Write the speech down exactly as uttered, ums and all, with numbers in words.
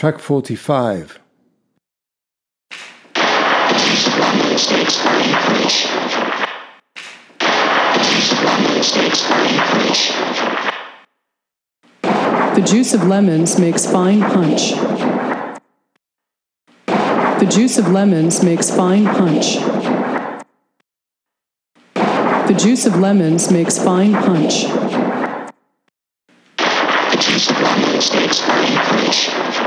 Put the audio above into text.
Track forty-five. The juice of lemons makes fine punch. The juice of lemons makes fine punch. The juice of lemons makes fine punch.